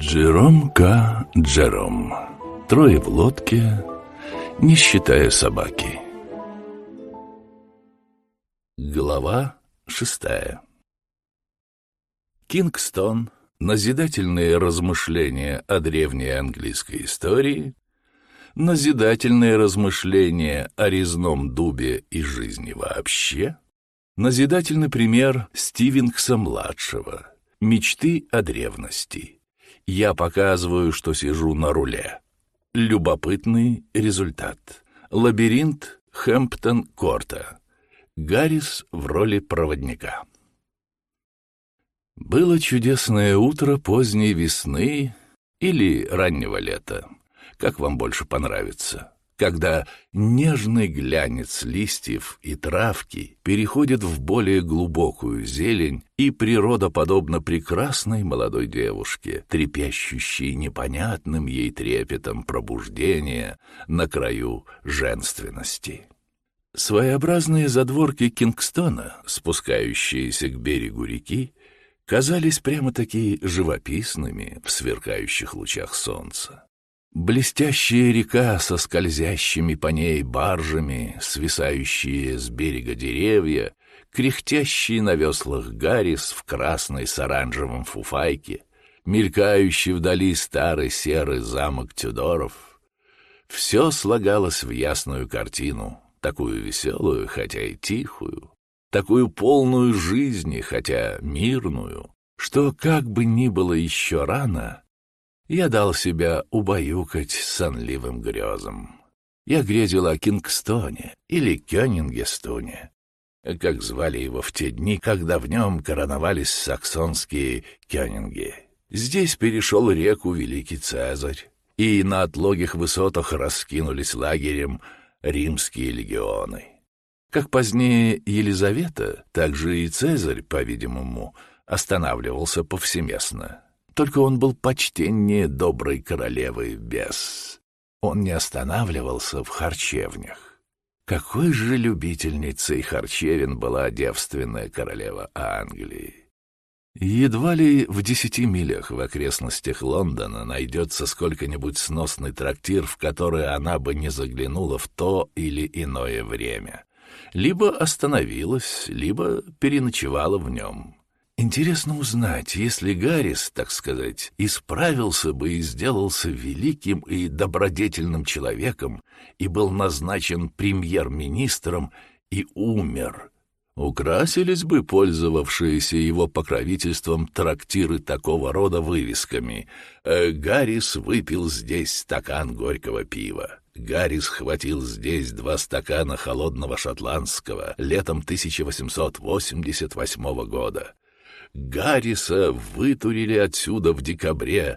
Джером К. Джером. Трое в лодке, не считая собаки. Глава 6. Кингстон. Назидательные размышления о древней английской истории. Назидательные размышления о резном дубе и жизни вообще. Назидательный пример Стивенкса-младшего. Мечты о древности. Я показываю, что сижу на руле. Любопытный результат. Лабиринт Хэмптон-Корта. Гаррис в роли проводника. Было чудесное утро поздней весны или раннего лета, как вам больше понравится, когда нежный глянец листьев и травки переходит в более глубокую зелень, и природа подобна прекрасной молодой девушке, трепещущей непонятным ей трепетом пробуждения на краю женственности. Своеобразные задворки Кингстона, спускающиеся к берегу реки, казались прямо-таки живописными в сверкающих лучах солнца. Блестящая река со скользящими по ней баржами, свисающие с берега деревья, кряхтящий на веслах Гаррис в красной с оранжевым фуфайке, мелькающий вдали старый серый замок Тюдоров — все слагалось в ясную картину, такую веселую, хотя и тихую, такую полную жизни, хотя мирную, что, как бы ни было еще рано, я дал себя убаюкать сонливым грезам. Я грезил о Кингстоне или Кёнингестоне, как звали его в те дни, когда в нем короновались саксонские кёнинги. Здесь перешел реку великий Цезарь, и на отлогих высотах раскинулись лагерем римские легионы. Как позднее Елизавета, так же и Цезарь, по-видимому, останавливался повсеместно. Только он был почтеннее доброй королевы Бесс. Он не останавливался в харчевнях. Какой же любительницей харчевин была девственная королева Англии! Едва ли в 10 милях в окрестностях Лондона найдется сколько-нибудь сносный трактир, в который она бы не заглянула в то или иное время. Либо остановилась, либо переночевала в нем. Интересно узнать, если Гаррис, так сказать, исправился бы и сделался великим и добродетельным человеком и был назначен премьер-министром и умер, украсились бы пользовавшиеся его покровительством трактиры такого рода вывесками: «Гаррис выпил здесь стакан горького пива», «Гаррис схватил здесь 2 стакана холодного шотландского летом 1888 года», «Гарриса вытурили отсюда в декабре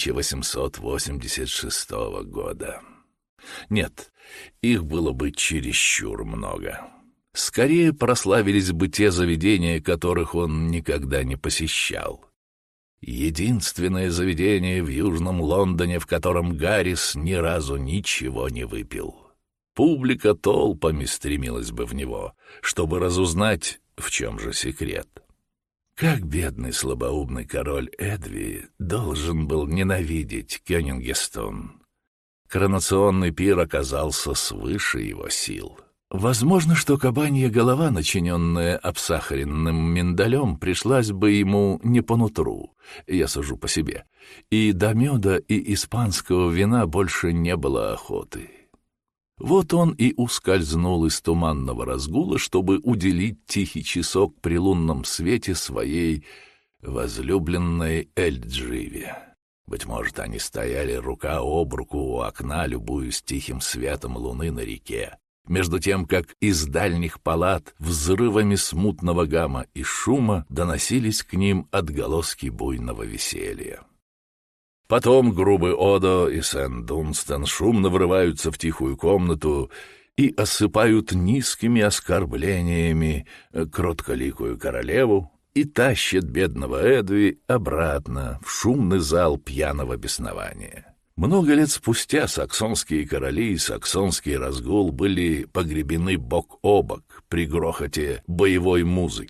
1886 года». Нет, их было бы чересчур много. Скорее прославились бы те заведения, которых он никогда не посещал. Единственное заведение в Южном Лондоне, в котором Гаррис ни разу ничего не выпил. Публика толпами стремилась бы в него, чтобы разузнать, в чем же секрет. Как бедный слабоумный король Эдви должен был ненавидеть Кёнингестон. Коронационный пир оказался свыше его сил. Возможно, что кабанья голова, начиненная обсахаренным миндалем, пришлась бы ему не по нутру, я сужу по себе, и до меда и испанского вина больше не было охоты. Вот он и ускользнул из туманного разгула, чтобы уделить тихий часок при лунном свете своей возлюбленной Эльдживе. Быть может, они стояли рука об руку у окна, любуясь тихим светом луны на реке, между тем, как из дальних палат взрывами смутного гамма и шума доносились к ним отголоски буйного веселья. Потом грубый Одо и Сент-Дунстан шумно врываются в тихую комнату и осыпают низкими оскорблениями кротколикую королеву и тащат бедного Эдви обратно в шумный зал пьяного беснования. Много лет спустя саксонские короли и саксонский разгул были погребены бок о бок при грохоте боевой музыки.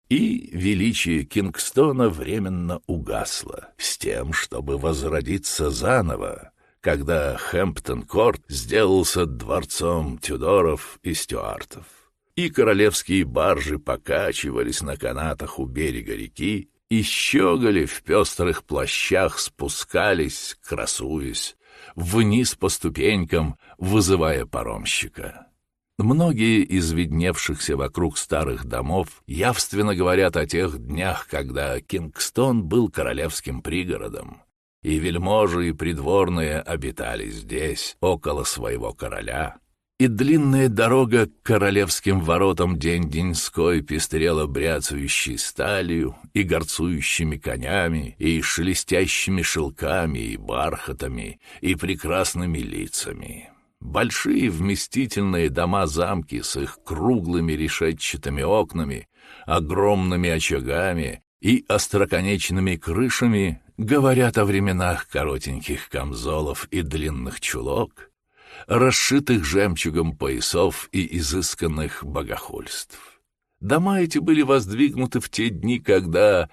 и величие Кингстона временно угасло, с тем, чтобы возродиться заново, когда Хэмптон-Корт сделался дворцом Тюдоров и Стюартов, и королевские баржи покачивались на канатах у берега реки, и щеголи в пестрых плащах спускались, красуясь, вниз по ступенькам, вызывая паромщика. Многие из видневшихся вокруг старых домов явственно говорят о тех днях, когда Кингстон был королевским пригородом, и вельможи и придворные обитали здесь, около своего короля, и длинная дорога к королевским воротам день-деньской пестрела бряцающей сталью и горцующими конями, и шелестящими шелками, и бархатами, и прекрасными лицами. Большие вместительные дома-замки с их круглыми решетчатыми окнами, огромными очагами и остроконечными крышами говорят о временах коротеньких камзолов и длинных чулок, расшитых жемчугом поясов и изысканных богохульств. Дома эти были воздвигнуты в те дни, когда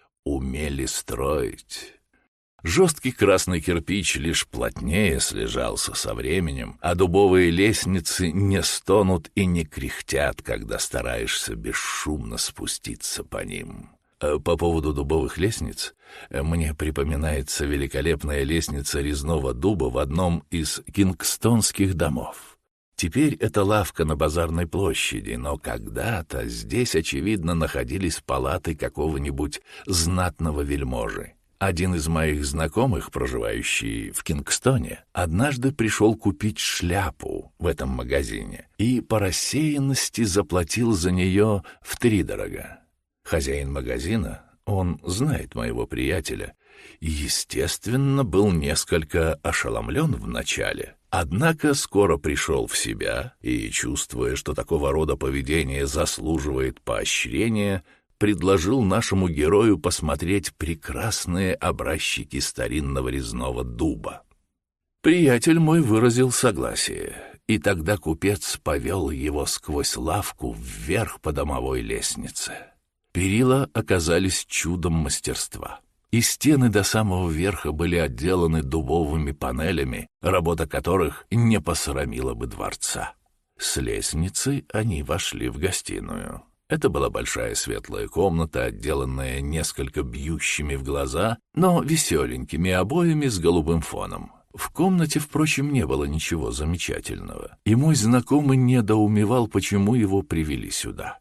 умели строить. Жесткий красный кирпич лишь плотнее слежался со временем, а дубовые лестницы не стонут и не кряхтят, когда стараешься бесшумно спуститься по ним. По поводу дубовых лестниц мне припоминается великолепная лестница резного дуба в одном из кингстонских домов. Теперь это лавка на базарной площади, но когда-то здесь, очевидно, находились палаты какого-нибудь знатного вельможи. Один из моих знакомых, проживающий в Кингстоне, однажды пришел купить шляпу в этом магазине и по рассеянности заплатил за нее втридорога. Хозяин магазина, он знает моего приятеля, естественно, был несколько ошеломлен вначале, однако скоро пришел в себя и, чувствуя, что такого рода поведение заслуживает поощрения, предложил нашему герою посмотреть прекрасные образчики старинного резного дуба. Приятель мой выразил согласие, и тогда купец повел его сквозь лавку вверх по домовой лестнице. Перила оказались чудом мастерства, и стены до самого верха были отделаны дубовыми панелями, работа которых не посрамила бы дворца. С лестницы они вошли в гостиную. Это была большая светлая комната, отделанная несколько бьющими в глаза, но веселенькими обоями с голубым фоном. В комнате, впрочем, не было ничего замечательного, и мой знакомый недоумевал, почему его привели сюда.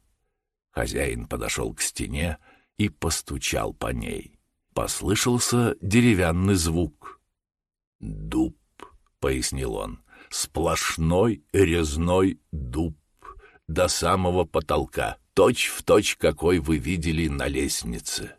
Хозяин подошел к стене и постучал по ней. Послышался деревянный звук. «Дуб», — пояснил он, — «сплошной резной дуб до самого потолка, точь-в-точь, какой вы видели на лестнице».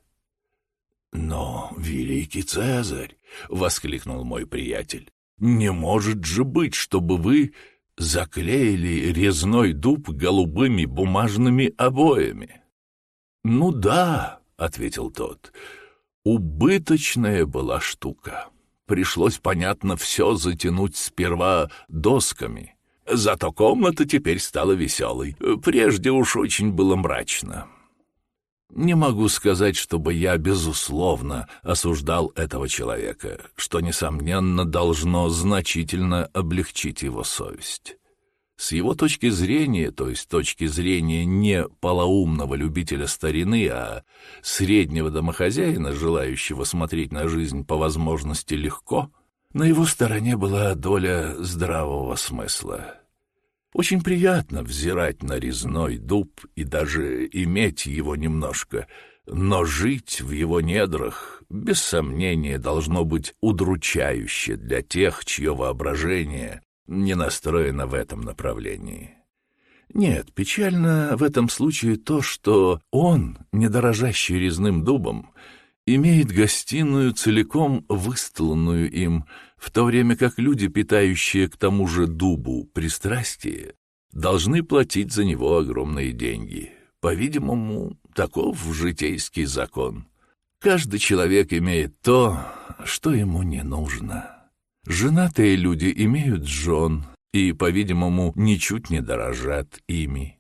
«Но, великий Цезарь», — воскликнул мой приятель, — «не может же быть, чтобы вы заклеили резной дуб голубыми бумажными обоями». «Ну да», — ответил тот, — «убыточная была штука. Пришлось, понятно, все затянуть сперва досками. Зато комната теперь стала веселой. Прежде уж очень было мрачно». Не могу сказать, чтобы я, безусловно, осуждал этого человека, что, несомненно, должно значительно облегчить его совесть. С его точки зрения, то есть точки зрения не полоумного любителя старины, а среднего домохозяина, желающего смотреть на жизнь по возможности легко, на его стороне была доля здравого смысла. Очень приятно взирать на резной дуб и даже иметь его немножко, но жить в его недрах, без сомнения, должно быть удручающе для тех, чье воображение не настроено в этом направлении. Нет, печально в этом случае то, что он, не дорожащий резным дубом, имеет гостиную целиком выстланную им, в то время как люди, питающие к тому же дубу пристрастие, должны платить за него огромные деньги. По-видимому, таков житейский закон. Каждый человек имеет то, что ему не нужно. Женатые люди имеют жен и, по-видимому, ничуть не дорожат ими.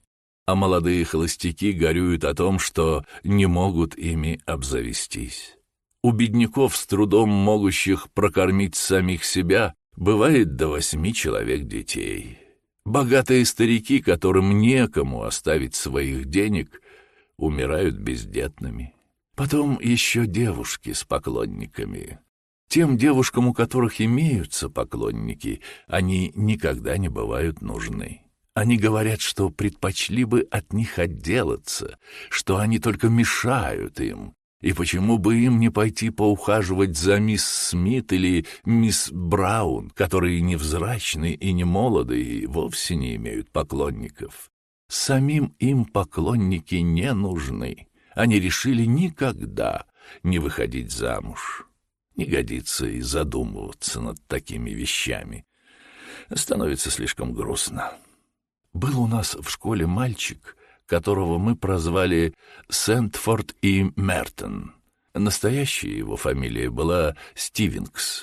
а молодые холостяки горюют о том, что не могут ими обзавестись. У бедняков, с трудом могущих прокормить самих себя, бывает до 8 человек детей. Богатые старики, которым некому оставить своих денег, умирают бездетными. Потом еще девушки с поклонниками. Тем девушкам, у которых имеются поклонники, они никогда не бывают нужны. Они говорят, что предпочли бы от них отделаться, что они только мешают им, и почему бы им не пойти поухаживать за мисс Смит или мисс Браун, которые невзрачны и не молоды и вовсе не имеют поклонников. Самим им поклонники не нужны. Они решили никогда не выходить замуж. Не годится и задумываться над такими вещами. Становится слишком грустно. Был у нас в школе мальчик, которого мы прозвали Сэндфорд и Мертон. Настоящая его фамилия была Стивенкс.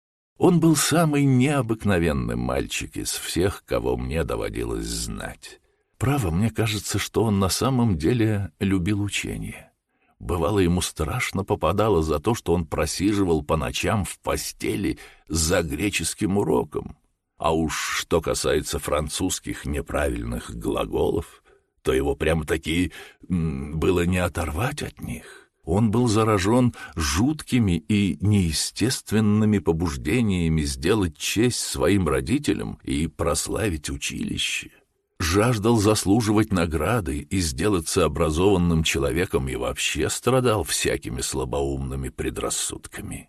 Он был самый необыкновенный мальчик из всех, кого мне доводилось знать. Право, мне кажется, что он на самом деле любил учение. Бывало, ему страшно попадало за то, что он просиживал по ночам в постели за греческим уроком. А уж что касается французских неправильных глаголов, то его прямо-таки было не оторвать от них. Он был заражен жуткими и неестественными побуждениями сделать честь своим родителям и прославить училище. Жаждал заслуживать награды и сделаться образованным человеком и вообще страдал всякими слабоумными предрассудками.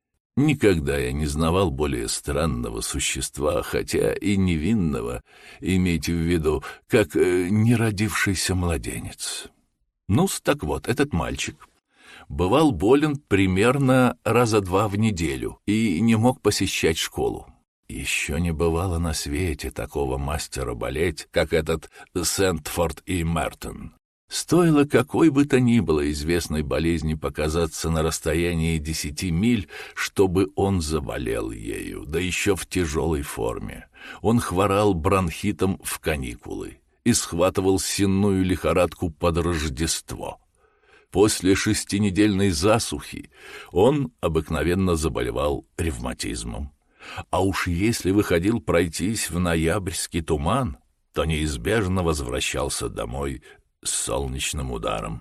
Никогда я не знавал более странного существа, хотя и невинного, имейте в виду, как неродившийся младенец. Ну-с, так вот, этот мальчик бывал болен примерно раза 2 в неделю и не мог посещать школу. Еще не бывало на свете такого мастера болеть, как этот Сэндфорд и Мертон. Стоило какой бы то ни было известной болезни показаться на расстоянии 10 миль, чтобы он заболел ею, да еще в тяжелой форме. Он хворал бронхитом в каникулы и схватывал сенную лихорадку под Рождество. После 6-недельной засухи он обыкновенно заболевал ревматизмом. А уж если выходил пройтись в ноябрьский туман, то неизбежно возвращался домой с солнечным ударом.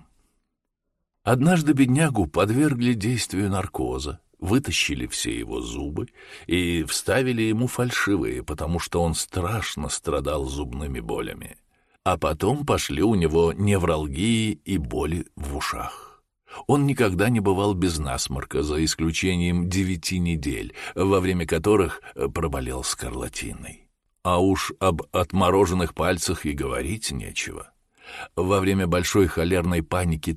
Однажды беднягу подвергли действию наркоза, вытащили все его зубы и вставили ему фальшивые, потому что он страшно страдал зубными болями. А потом пошли у него невралгии и боли в ушах. Он никогда не бывал без насморка, за исключением 9 недель, во время которых проболел скарлатиной. А уж об отмороженных пальцах и говорить нечего. Во время большой холерной паники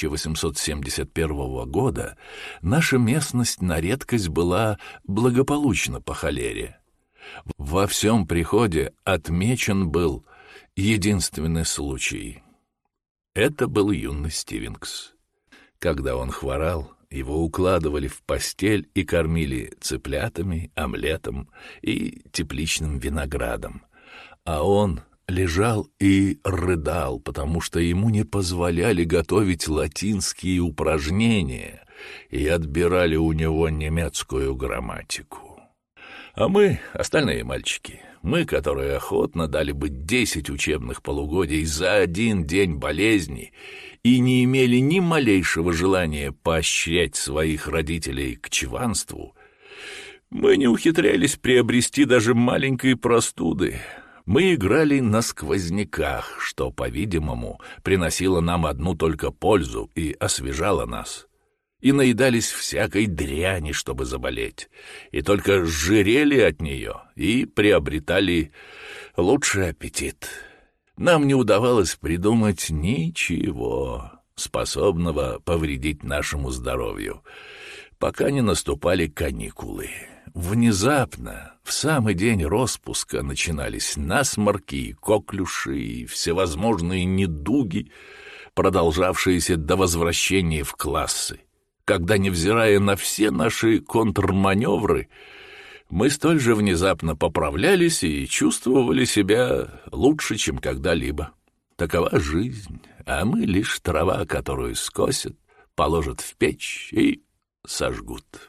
1871 года наша местность на редкость была благополучна по холере. Во всем приходе отмечен был единственный случай. Это был юный Стивенкс. Когда он хворал, его укладывали в постель и кормили цыплятами, омлетом и тепличным виноградом. А он лежал и рыдал, потому что ему не позволяли готовить латинские упражнения и отбирали у него немецкую грамматику. А мы, остальные мальчики, мы, которые охотно дали бы 10 учебных полугодий за 1 день болезни и не имели ни малейшего желания поощрять своих родителей к чванству, мы не ухитрялись приобрести даже маленькой простуды. Мы играли на сквозняках, что, по-видимому, приносило нам одну только пользу и освежало нас. И наедались всякой дряни, чтобы заболеть, и только жирели от нее и приобретали лучший аппетит. Нам не удавалось придумать ничего, способного повредить нашему здоровью, пока не наступали каникулы. Внезапно, в самый день распуска, начинались насморки, коклюши и всевозможные недуги, продолжавшиеся до возвращения в классы, когда, невзирая на все наши контрманевры, мы столь же внезапно поправлялись и чувствовали себя лучше, чем когда-либо. Такова жизнь, а мы лишь трава, которую скосят, положат в печь и сожгут.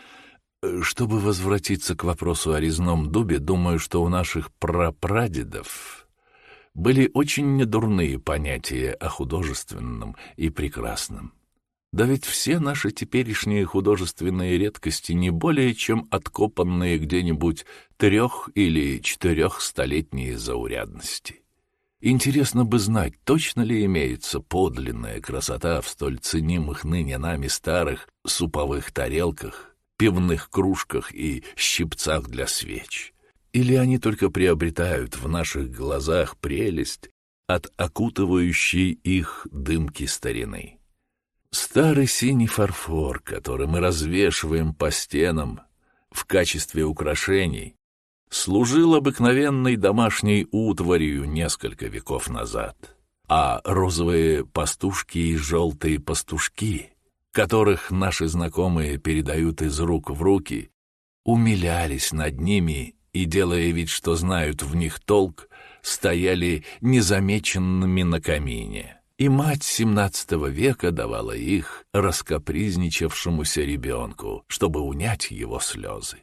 Чтобы возвратиться к вопросу о резном дубе, думаю, что у наших прапрадедов были очень недурные понятия о художественном и прекрасном. Да ведь все наши теперешние художественные редкости не более чем откопанные где-нибудь 3- или 400-летние заурядности. Интересно бы знать, точно ли имеется подлинная красота в столь ценимых ныне нами старых суповых тарелках, пивных кружках и щипцах для свеч. Или они только приобретают в наших глазах прелесть от окутывающей их дымки старины. Старый синий фарфор, который мы развешиваем по стенам в качестве украшений, служил обыкновенной домашней утварью несколько веков назад, а розовые пастушки и желтые пастушки, которых наши знакомые передают из рук в руки, умилялись над ними и, делая вид, что знают в них толк, стояли незамеченными на камине. И мать XVII века давала их раскапризничавшемуся ребенку, чтобы унять его слезы.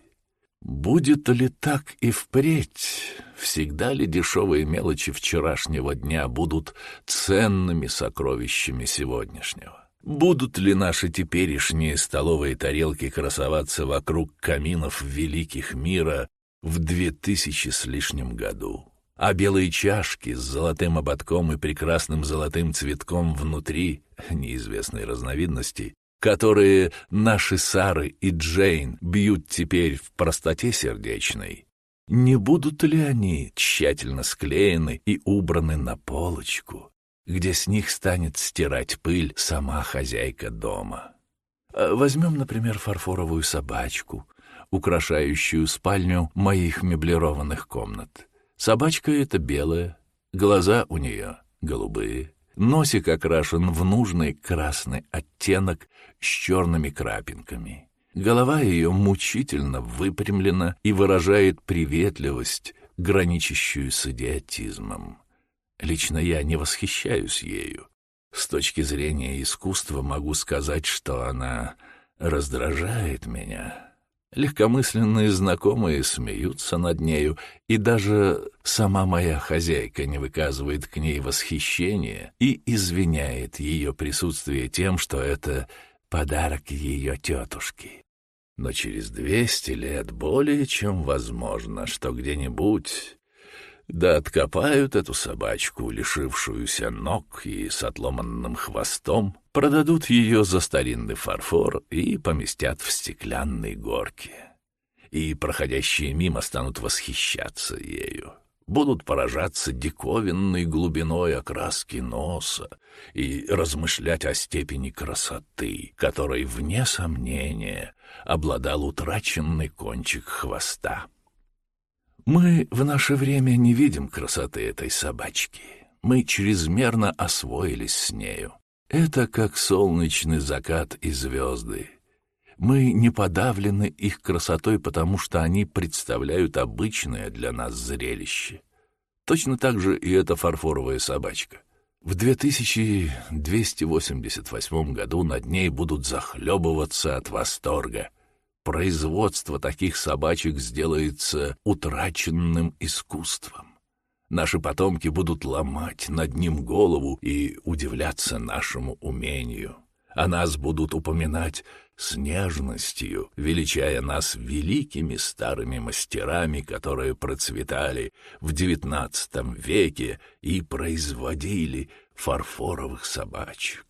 Будет ли так и впредь? Всегда ли дешевые мелочи вчерашнего дня будут ценными сокровищами сегодняшнего? Будут ли наши теперешние столовые тарелки красоваться вокруг каминов великих мира в 2000 с лишним году? А белые чашки с золотым ободком и прекрасным золотым цветком внутри неизвестной разновидности, которые наши Сары и Джейн бьют теперь в простоте сердечной, не будут ли они тщательно склеены и убраны на полочку, где с них станет стирать пыль сама хозяйка дома? Возьмем, например, фарфоровую собачку, украшающую спальню моих меблированных комнат. Собачка эта белая, глаза у нее голубые, носик окрашен в нужный красный оттенок с черными крапинками. Голова ее мучительно выпрямлена и выражает приветливость, граничащую с идиотизмом. Лично я не восхищаюсь ею. С точки зрения искусства могу сказать, что она раздражает меня. Легкомысленные знакомые смеются над нею, и даже сама моя хозяйка не выказывает к ней восхищения и извиняет ее присутствие тем, что это подарок ее тетушки. Но через 200 лет более чем возможно, что где-нибудь да откопают эту собачку, лишившуюся ног и с отломанным хвостом, продадут ее за старинный фарфор и поместят в стеклянной горке. И проходящие мимо станут восхищаться ею, будут поражаться диковинной глубиной окраски носа и размышлять о степени красоты, которой, вне сомнения, обладал утраченный кончик хвоста. Мы в наше время не видим красоты этой собачки. Мы чрезмерно освоились с нею. Это как солнечный закат и звезды. Мы не подавлены их красотой, потому что они представляют обычное для нас зрелище. Точно так же и эта фарфоровая собачка. В 2288 году над ней будут захлебываться от восторга. Производство таких собачек сделается утраченным искусством. Наши потомки будут ломать над ним голову и удивляться нашему умению. О нас будут упоминать с нежностью, величая нас великими старыми мастерами, которые процветали в XIX веке и производили фарфоровых собачек.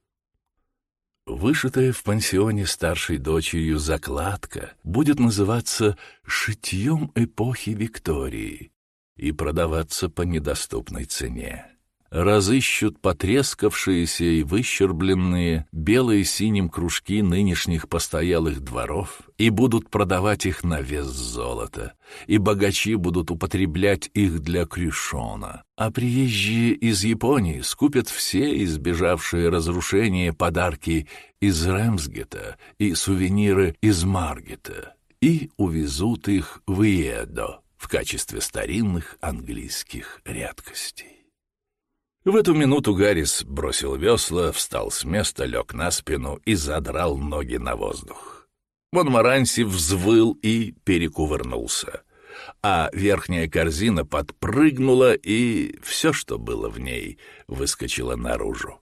Вышитая в пансионе старшей дочерью закладка будет называться «шитьем эпохи Виктории» и продаваться по недоступной цене. Разыщут потрескавшиеся и выщербленные белые синим кружки нынешних постоялых дворов и будут продавать их на вес золота, и богачи будут употреблять их для крюшона, а приезжие из Японии скупят все избежавшие разрушения подарки из Ремсгета и сувениры из Маргета и увезут их в Иедо в качестве старинных английских редкостей. В эту минуту Гаррис бросил весла, встал с места, лег на спину и задрал ноги на воздух. Монморанси взвыл и перекувырнулся, а верхняя корзина подпрыгнула, и все, что было в ней, выскочило наружу.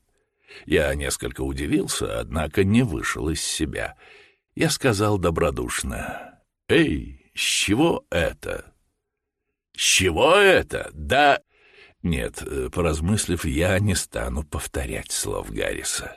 Я несколько удивился, однако не вышел из себя. Я сказал добродушно: «Эй, с чего это?» «С чего это? Да...» Нет, поразмыслив, я не стану повторять слов Гарриса.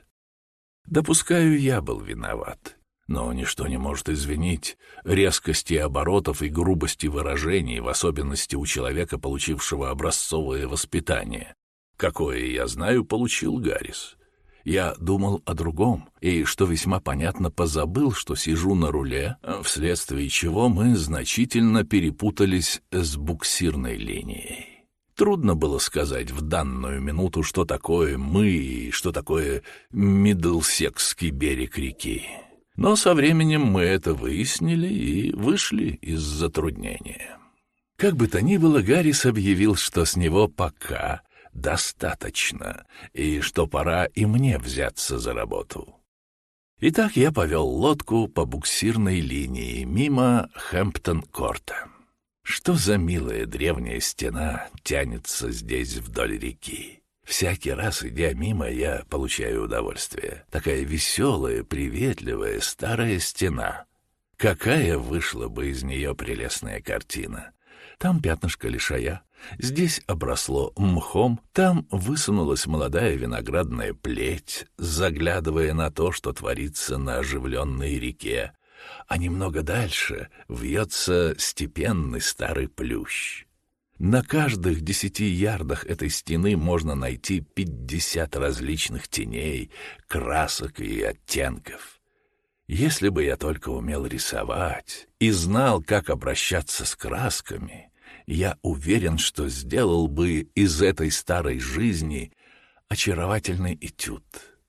Допускаю, я был виноват, но ничто не может извинить резкости оборотов и грубости выражений, в особенности у человека, получившего образцовое воспитание, какое, я знаю, получил Гаррис. Я думал о другом, и, что весьма понятно, позабыл, что сижу на руле, вследствие чего мы значительно перепутались с буксирной линией. Трудно было сказать в данную минуту, что такое мы и что такое Мидлсекский берег реки. Но со временем мы это выяснили и вышли из затруднения. Как бы то ни было, Гаррис объявил, что с него пока достаточно, и что пора и мне взяться за работу. Итак, я повел лодку по буксирной линии мимо Хэмптон-Корта. Что за милая древняя стена тянется здесь вдоль реки? Всякий раз, идя мимо, я получаю удовольствие. Такая веселая, приветливая старая стена. Какая вышла бы из нее прелестная картина! Там пятнышко лишая, здесь обросло мхом, там высунулась молодая виноградная плеть, заглядывая на то, что творится на оживленной реке, а немного дальше вьется степенный старый плющ. На каждых 10 ярдах этой стены можно найти 50 различных теней, красок и оттенков. Если бы я только умел рисовать и знал, как обращаться с красками, я уверен, что сделал бы из этой старой жизни очаровательный этюд.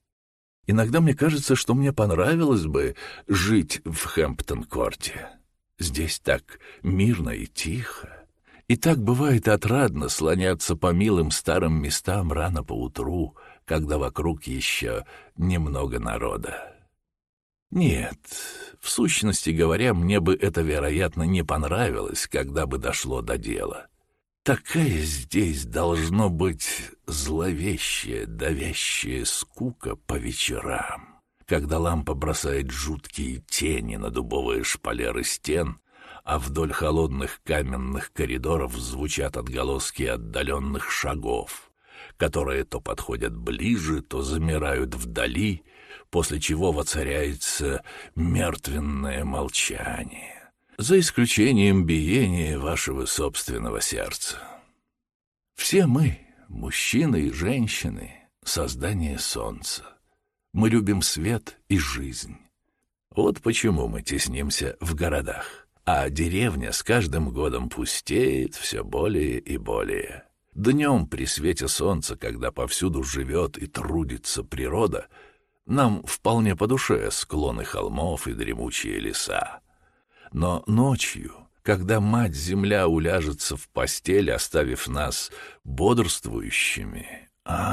Иногда мне кажется, что мне понравилось бы жить в Хэмптон-Корте. Здесь так мирно и тихо, и так бывает отрадно слоняться по милым старым местам рано поутру, когда вокруг еще немного народа. Нет, в сущности говоря, мне бы это, вероятно, не понравилось, когда бы дошло до дела. Такая здесь должно быть зловещая, давящая скука по вечерам, когда лампа бросает жуткие тени на дубовые шпалеры стен, а вдоль холодных каменных коридоров звучат отголоски отдаленных шагов, которые то подходят ближе, то замирают вдали, после чего воцаряется мертвенное молчание, за исключением биения вашего собственного сердца. Все мы, мужчины и женщины, создание солнца. Мы любим свет и жизнь. Вот почему мы теснимся в городах, а деревня с каждым годом пустеет все более и более. Днем при свете солнца, когда повсюду живет и трудится природа, нам вполне по душе склоны холмов и дремучие леса. Но ночью, когда мать-земля уляжется в постель, оставив нас бодрствующими,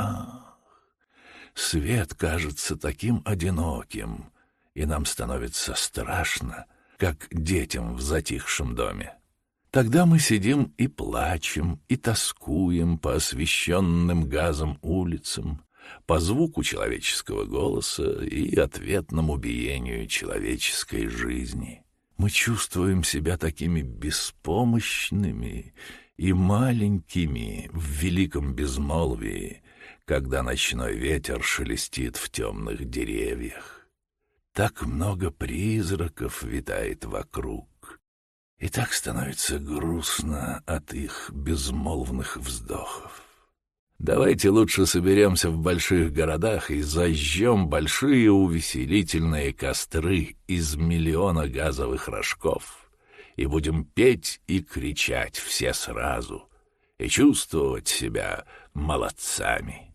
свет кажется таким одиноким, и нам становится страшно, как детям в затихшем доме. Тогда мы сидим и плачем, и тоскуем по освещенным газом улицам, по звуку человеческого голоса и ответному биению человеческой жизни. Мы чувствуем себя такими беспомощными и маленькими в великом безмолвии, когда ночной ветер шелестит в темных деревьях. Так много призраков витает вокруг, и так становится грустно от их безмолвных вздохов. Давайте лучше соберемся в больших городах и зажжем большие увеселительные костры из миллиона газовых рожков, и будем петь и кричать все сразу, и чувствовать себя молодцами.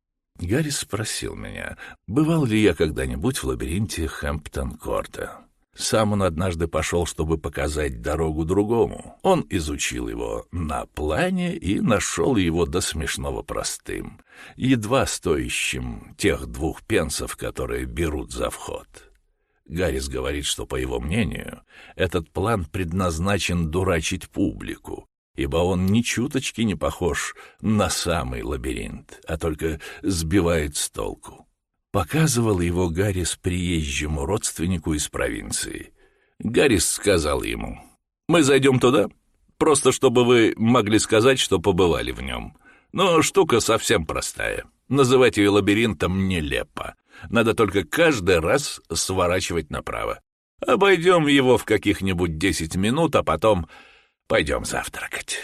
Гаррис спросил меня, бывал ли я когда-нибудь в лабиринте Хэмптон-Корта. Сам он однажды пошел, чтобы показать дорогу другому. Он изучил его на плане и нашел его до смешного простым, едва стоящим тех 2 пенсов, которые берут за вход. Гаррис говорит, что, по его мнению, этот план предназначен дурачить публику, ибо он ни чуточки не похож на самый лабиринт, а только сбивает с толку. Показывал его Гаррис приезжему родственнику из провинции. Гаррис сказал ему: «Мы зайдем туда, просто чтобы вы могли сказать, что побывали в нем. Но штука совсем простая. Называть ее лабиринтом нелепо. Надо только каждый раз сворачивать направо. Обойдем его в каких-нибудь 10 минут, а потом пойдем завтракать».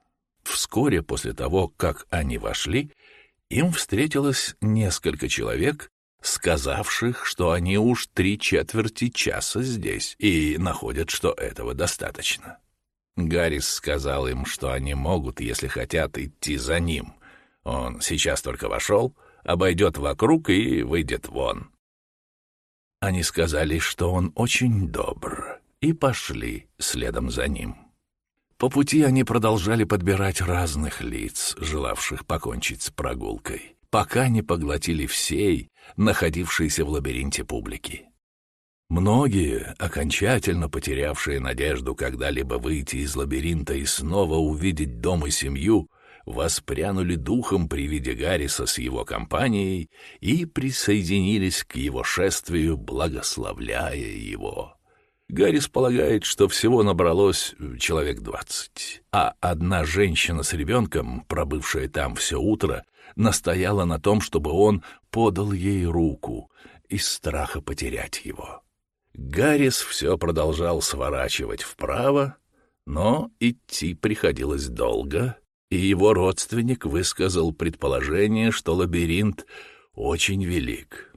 Вскоре после того, как они вошли, им встретилось несколько человек, сказавших, что они уж 3/4 часа здесь и находят, что этого достаточно. Гаррис сказал им, что они могут, если хотят, идти за ним. Он сейчас только вошел, обойдет вокруг и выйдет вон. Они сказали, что он очень добр, и пошли следом за ним. По пути они продолжали подбирать разных лиц, желавших покончить с прогулкой, пока не поглотили всей находившейся в лабиринте публики. Многие, окончательно потерявшие надежду когда-либо выйти из лабиринта и снова увидеть дом и семью, воспрянули духом при виде Гарриса с его компанией и присоединились к его шествию, благословляя его. Гаррис полагает, что всего набралось человек 20, а одна женщина с ребенком, пробывшая там все утро, настояла на том, чтобы он подал ей руку из страха потерять его. Гаррис все продолжал сворачивать вправо, но идти приходилось долго, и его родственник высказал предположение, что лабиринт очень велик.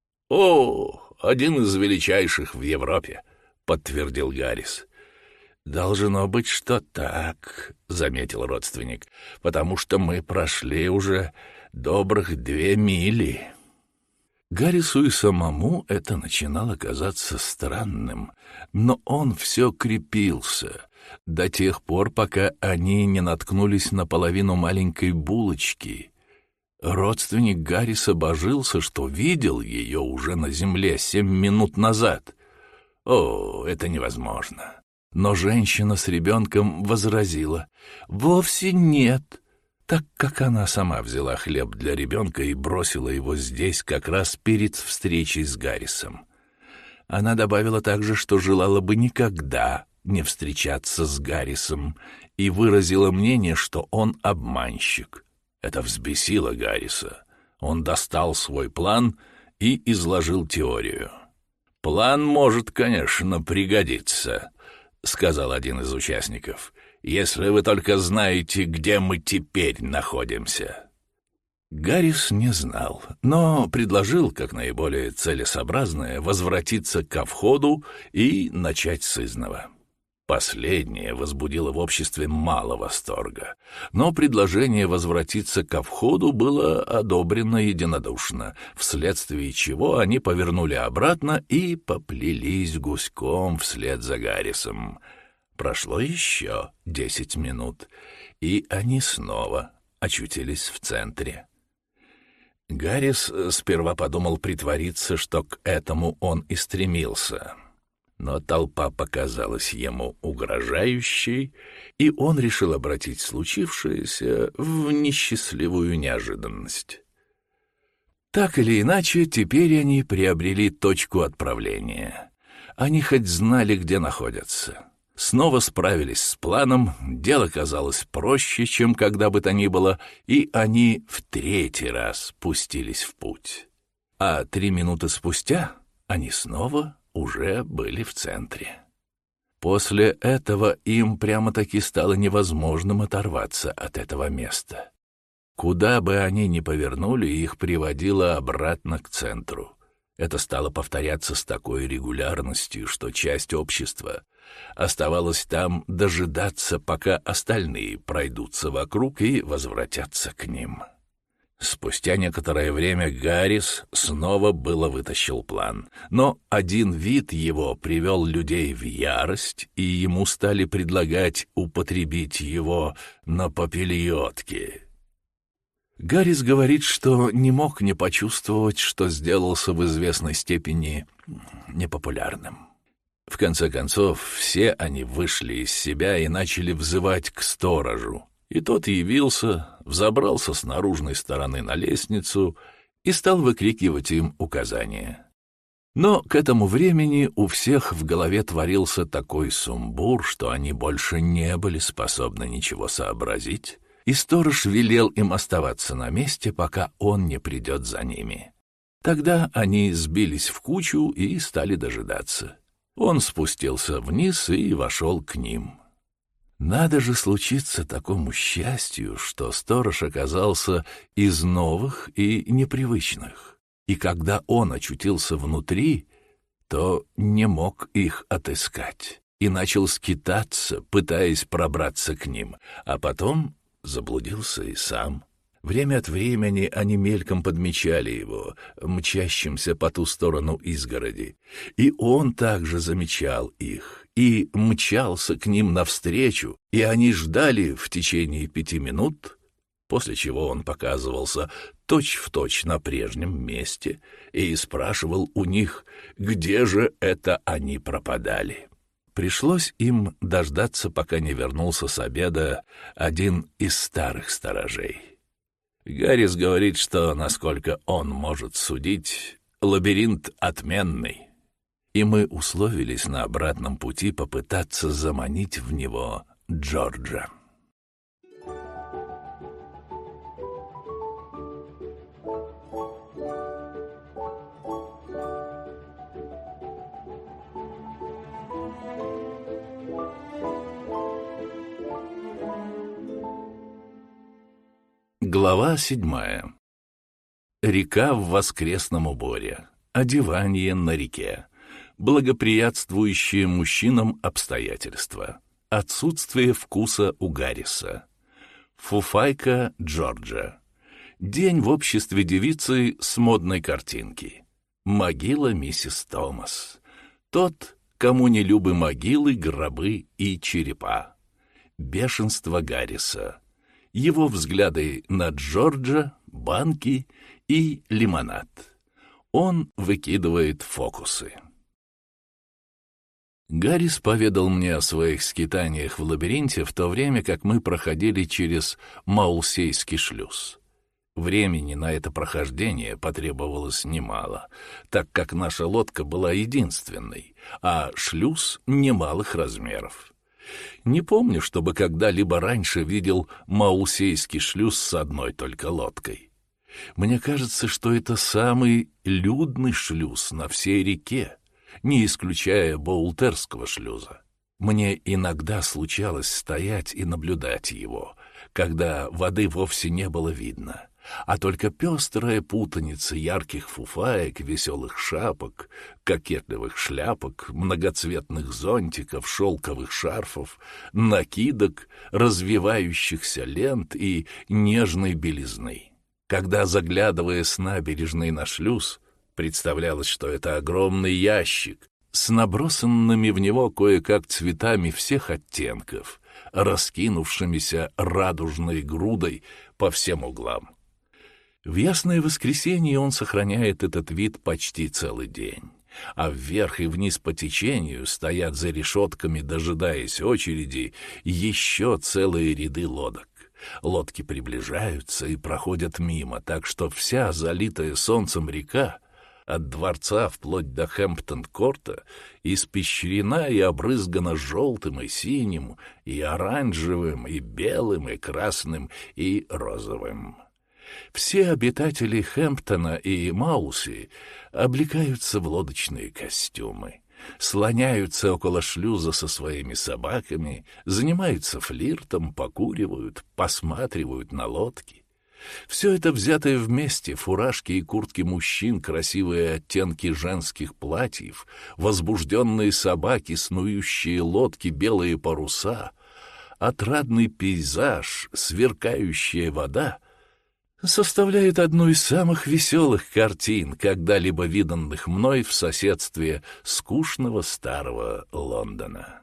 «О, один из величайших в Европе», — подтвердил Гаррис. «Должно быть, что так», — заметил родственник, «потому что мы прошли уже добрых 2 мили». Гаррису и самому это начинало казаться странным, но он все крепился до тех пор, пока они не наткнулись на половину маленькой булочки. Родственник Гарриса божился, что видел ее уже на земле 7 минут назад. О, это невозможно. Но женщина с ребенком возразила: «Вовсе нет», так как она сама взяла хлеб для ребенка и бросила его здесь как раз перед встречей с Гаррисом. Она добавила также, что желала бы никогда не встречаться с Гаррисом, и выразила мнение, что он обманщик. Это взбесило Гарриса. Он достал свой план и изложил теорию. «План может, конечно, пригодиться», — сказал один из участников, «если вы только знаете, где мы теперь находимся». Гаррис не знал, но предложил, как наиболее целесообразное, возвратиться ко входу и начать с изного. Последнее возбудило в обществе мало восторга, но предложение возвратиться ко входу было одобрено единодушно, вследствие чего они повернули обратно и поплелись гуськом вслед за Гаррисом. Прошло еще 10 минут, и они снова очутились в центре. Гаррис сперва подумал притвориться, что к этому он и стремился. Но толпа показалась ему угрожающей, и он решил обратить случившееся в несчастливую неожиданность. Так или иначе, теперь они приобрели точку отправления. Они хоть знали, где находятся. Снова справились с планом, дело казалось проще, чем когда бы то ни было, и они в 3-й раз пустились в путь. А 3 минуты спустя они снова уже были в центре. После этого им прямо-таки стало невозможным оторваться от этого места. Куда бы они ни повернули, их приводило обратно к центру. Это стало повторяться с такой регулярностью, что часть общества оставалась там дожидаться, пока остальные пройдутся вокруг и возвратятся к ним. Спустя некоторое время Гаррис снова было вытащил план, но один вид его привел людей в ярость, и ему стали предлагать употребить его на попельотке. Гаррис говорит, что не мог не почувствовать, что сделался в известной степени непопулярным. В конце концов, все они вышли из себя и начали взывать к сторожу. И тот явился, взобрался с наружной стороны на лестницу и стал выкрикивать им указания. Но к этому времени у всех в голове творился такой сумбур, что они больше не были способны ничего сообразить, и сторож велел им оставаться на месте, пока он не придет за ними. Тогда они сбились в кучу и стали дожидаться. Он спустился вниз и вошел к ним. Надо же случиться такому счастью, что сторож оказался из новых и непривычных, и когда он очутился внутри, то не мог их отыскать и начал скитаться, пытаясь пробраться к ним, а потом заблудился и сам. Время от времени они мельком подмечали его, мчащимся по ту сторону изгороди, и он также замечал их и мчался к ним навстречу, и они ждали в течение 5 минут, после чего он показывался точь-в-точь на прежнем месте и спрашивал у них, где же это они пропадали. Пришлось им дождаться, пока не вернулся с обеда один из старых сторожей. Гаррис говорит, что, насколько он может судить, лабиринт отменный, и мы условились на обратном пути попытаться заманить в него Джорджа. Глава 7. Река в воскресном уборе. Одевание на реке. Благоприятствующие мужчинам обстоятельства. Отсутствие вкуса у Гарриса. Фуфайка Джорджа. День в обществе девицы с модной картинки. Могила миссис Томас. Тот, кому не любы могилы, гробы и черепа. Бешенство Гарриса. Его взгляды на Джорджа, банки и лимонад. Он выкидывает фокусы. Гаррис поведал мне о своих скитаниях в лабиринте в то время, как мы проходили через Маулсейский шлюз. Времени на это прохождение потребовалось немало, так как наша лодка была единственной, а шлюз немалых размеров. Не помню, чтобы когда-либо раньше видел Маулсейский шлюз с одной только лодкой. Мне кажется, что это самый людный шлюз на всей реке, не исключая Боултерского шлюза. Мне иногда случалось стоять и наблюдать его, когда воды вовсе не было видно, а только пестрая путаница ярких фуфаек, веселых шапок, кокетливых шляпок, многоцветных зонтиков, шелковых шарфов, накидок, развивающихся лент и нежной белизны. Когда, заглядывая с набережной на шлюз, представлялось, что это огромный ящик с набросанными в него кое-как цветами всех оттенков, раскинувшимися радужной грудой по всем углам. В ясное воскресенье он сохраняет этот вид почти целый день, а вверх и вниз по течению стоят за решетками, дожидаясь очереди, еще целые ряды лодок. Лодки приближаются и проходят мимо, так что вся залитая солнцем река, от дворца вплоть до Хэмптон-корта, испещрена и обрызгана желтым и синим, и оранжевым, и белым, и красным, и розовым. Все обитатели Хэмптона и Мауси облекаются в лодочные костюмы, слоняются около шлюза со своими собаками, занимаются флиртом, покуривают, посматривают на лодки. Все это взятое вместе, фуражки и куртки мужчин, красивые оттенки женских платьев, возбужденные собаки, снующие лодки, белые паруса, отрадный пейзаж, сверкающая вода — составляет одну из самых веселых картин, когда-либо виданных мной в соседстве скучного старого Лондона.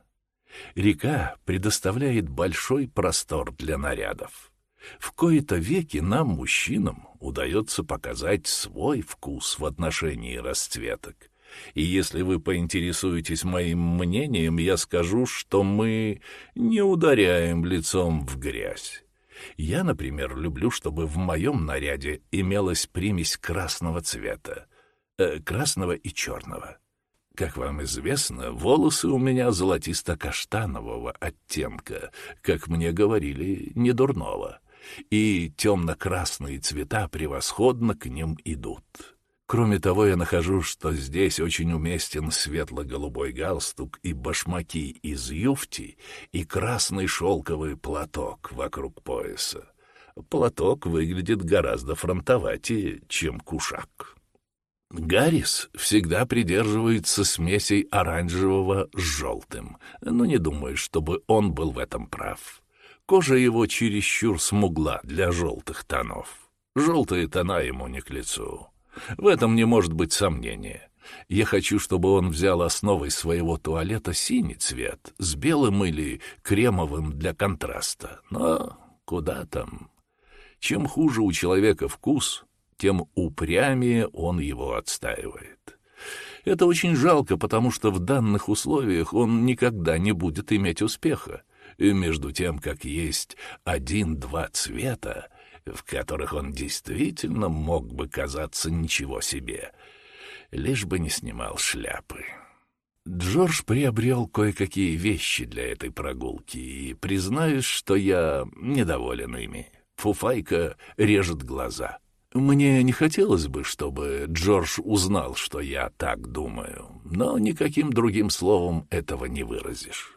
Река предоставляет большой простор для нарядов. В кои-то веки нам, мужчинам, удается показать свой вкус в отношении расцветок. И если вы поинтересуетесь моим мнением, я скажу, что мы не ударяем лицом в грязь. Я, например, люблю, чтобы в моем наряде имелась примесь красного цвета, красного и черного. Как вам известно, волосы у меня золотисто-каштанового оттенка, как мне говорили, недурного, и темно-красные цвета превосходно к ним идут. Кроме того, я нахожу, что здесь очень уместен светло-голубой галстук и башмаки из юфти и красный шелковый платок вокруг пояса. Платок выглядит гораздо фронтоватее, чем кушак. Гаррис всегда придерживается смесей оранжевого с желтым, но не думаю, чтобы он был в этом прав. Кожа его чересчур смугла для желтых тонов. Желтые тона ему не к лицу. В этом не может быть сомнения. Я хочу, чтобы он взял основой своего туалета синий цвет с белым или кремовым для контраста. Но куда там? Чем хуже у человека вкус, тем упрямее он его отстаивает. Это очень жалко, потому что в данных условиях он никогда не будет иметь успеха. И между тем, как есть 1-2 цвета, в которых он действительно мог бы казаться ничего себе, лишь бы не снимал шляпы. Джордж приобрел кое-какие вещи для этой прогулки, и признаюсь, что я недоволен ими. Фуфайка режет глаза. Мне не хотелось бы, чтобы Джордж узнал, что я так думаю, но никаким другим словом этого не выразишь.